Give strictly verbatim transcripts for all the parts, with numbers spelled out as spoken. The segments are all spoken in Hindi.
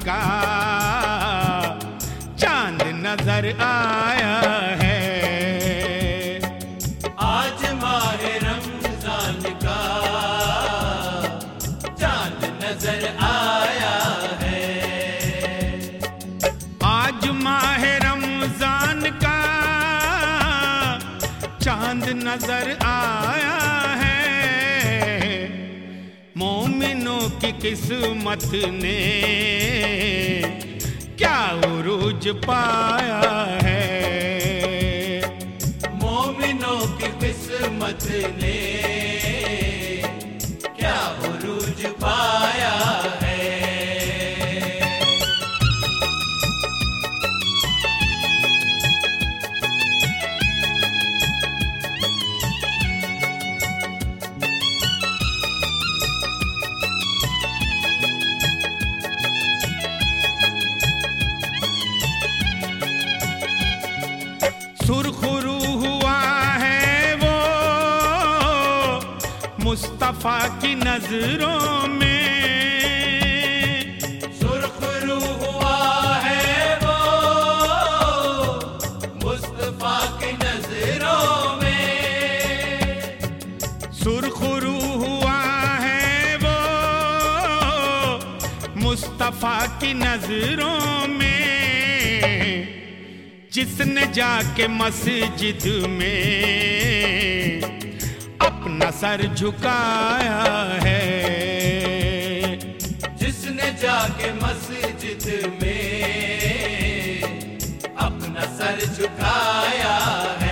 का चांद नजर आया है। आज माह रमजान का चांद नजर आया है। आज माह रमजान का चांद नजर आया है। मोमिनों की किस्मत ने क्या उरूज पाया है। मोमिनों की किस्मत ने क्या उरूज पाया है। सुरखरू हुआ है वो मुस्तफा की नजरों में। सुरखरू हुआ है वो मुस्तफा की नजरों में। सुरखरू हुआ है वो मुस्तफा की नजरों में। जिसने जाके मस्जिद में अपना सर झुकाया है। जिसने जाके मस्जिद में अपना सर झुकाया है।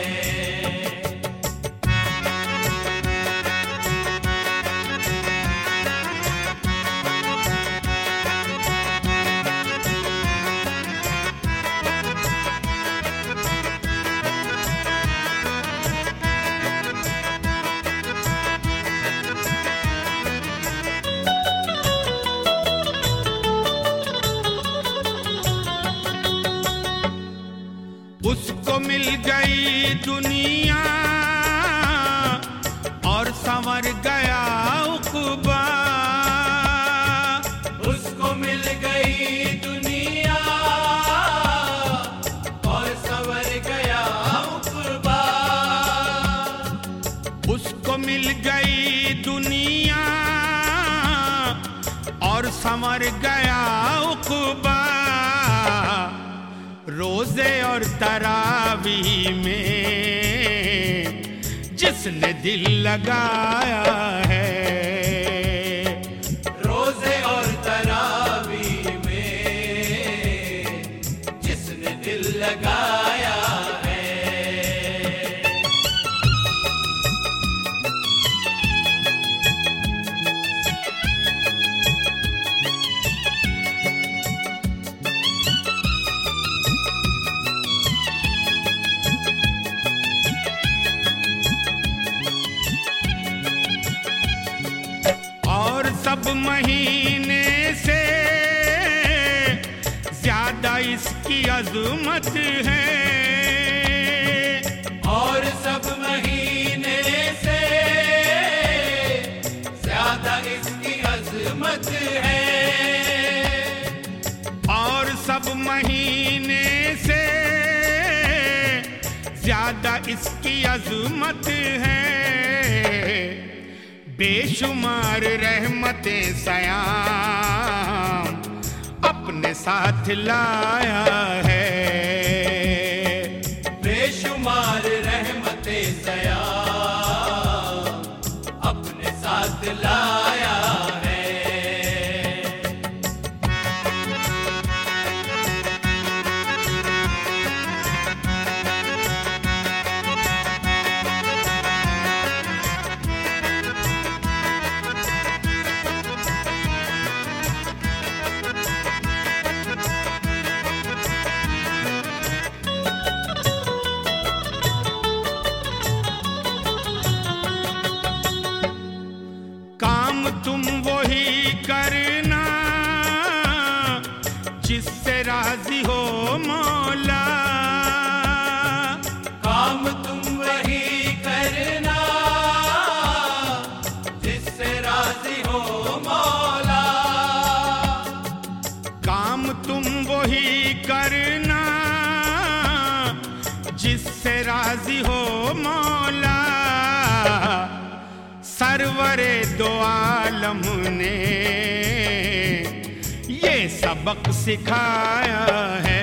उसको मिल गई दुनिया और संवर गया उक़बा। उसको मिल गई दुनिया और संवर गया उक़बा। उसको मिल गई दुनिया और संवर गया उक़बा। रोजे और तरावी में जिसने दिल लगाया है। रोजे और तरावी में जिसने दिल लगाया है। सब महीने से ज्यादा इसकी अज़मत है। और सब महीने से ज्यादा इसकी अज़मत है। और सब महीने से ज्यादा इसकी अज़मत है। बेशुमार रहमतें सयाम अपने साथ लाया है। बेशुमार रहमतें सयाम अपने साथ लाया है। तुम वही करना जिससे राजी हो मौला। काम तुम वही करना जिससे राजी हो मौला। जिससे राजी हो मौला। सरवरे दो आलम ने ये सबक सिखाया है।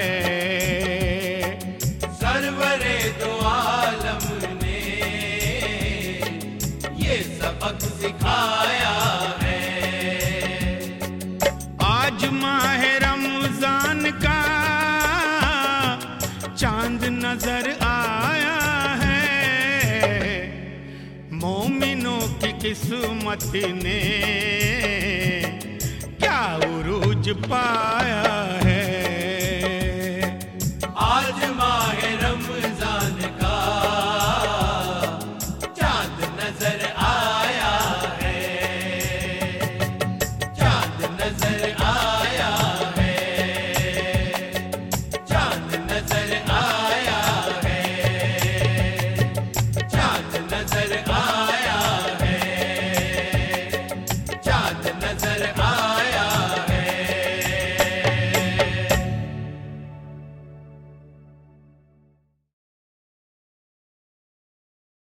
सरवरे दो आलम ने ये सबक सिखाया है। आज माह रमजान का चांद नजर आया है। मोमिनों की किस्मत ने क्या उरूज पाया